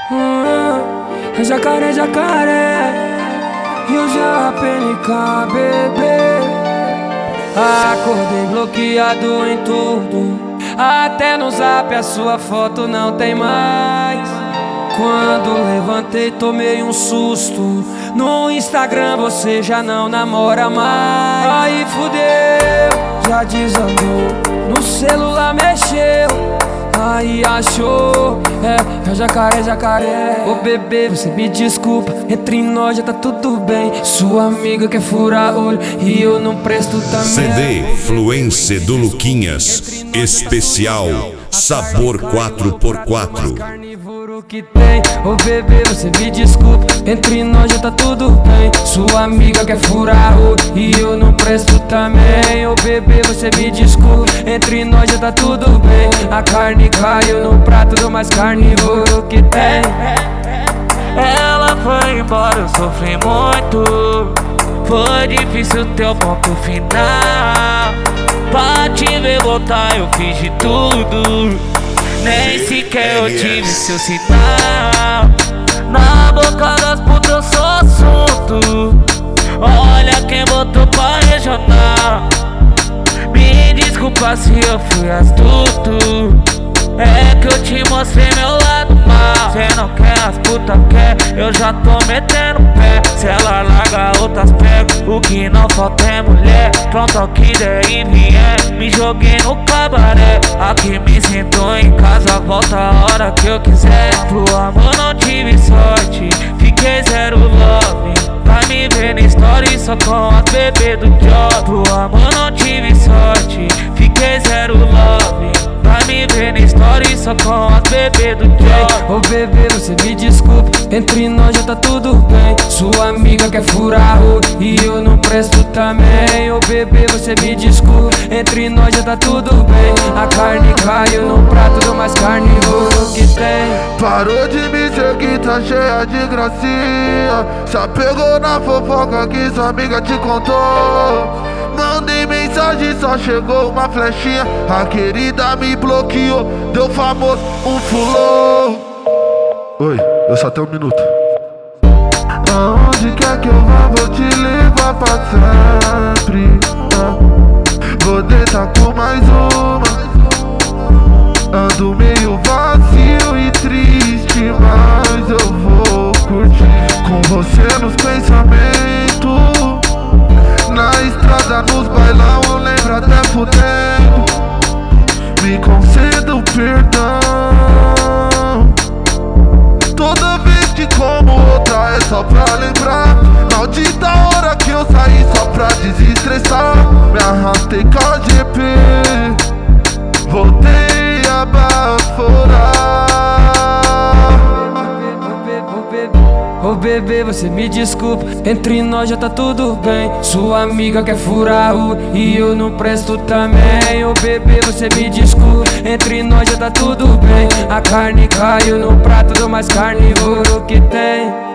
É jacaré, jacaré. E eu já PNK, bebê. Acordei bloqueado em tudo. Até no zap a sua foto não tem mais. Quando levantei tomei um susto. No Instagram você já não namora mais. Aí fudeu, já desandou. No celular mexeu, aí achou. É jacaré, jacaré. Ô bebê, você me desculpa, entre nós já tá tudo bem. Sua amiga quer furar olho e eu não presto também. CD Fluência do Luquinhas, especial Sabor 4x4. Que tem, ô bebê, você me desculpa, entre nós já tá tudo bem. Sua amiga quer furar olho e eu não presto também. Ô bebê, você me desculpa, entre nós já tá tudo bem. A carne caiu no prato do mais carnívoro que tem. Ela foi embora, eu sofri muito. Foi difícil teu ponto final. Pra te ver voltar eu fiz de tudo. Nem sequer eu tive seu sinal. Na boca das putas eu sou assunto. Olha quem botou pra regional. Me desculpa se eu fui astuto. É que eu te mostrei meu lado mal. Cê não quer, as putas quer, eu já tô metendo pé. Se ela larga, outras pego. O que não falta é mulher. Pronto ao que der e vier. Me joguei no cabaré. Aqui me sinto em casa, volta a hora que eu quiser. Pro amor não tive sorte, fiquei zero love. Pra me ver na story só com as bebê do job. Pro amor não tive sorte, fiquei zero love. Pra me ver na story só com as bebê do job. Ô bebê, você me desculpa, entre nós já tá tudo bem. Sua amiga quer furar olho e eu não presto também. Ô bebê, você me desculpa, entre nós já tá tudo bem. A carne caiu no prato do mais carnívoro que tem. Parou de me seguir, tá cheia de gracinha. Se apegou na fofoca que sua amiga te contou. Mandei mensagem, só chegou uma flechinha. A querida me bloqueou, deu famoso, um fulô. Oi, eu só tenho um minuto. Aonde quer que eu vá, vou te levar pra sempre. Vou deitar com mais uma. Ando meio vazio e triste, mas eu vou curtir com você nos pensamentos. Na estrada, nos bailão, eu lembro até fudendo. Me concedo perdão. Toda vez que como outra é só pra lembrar. Maldita hora que eu saí só pra desestressar. Me arrastei com a GP, voltei a baforar. Ô bebê, você me desculpa, entre nós já tá tudo bem. Sua amiga quer furar olho e eu não presto também. Ô bebê, você me desculpa, entre nós já tá tudo bem. A carne caiu no prato do mais carnívoro que tem.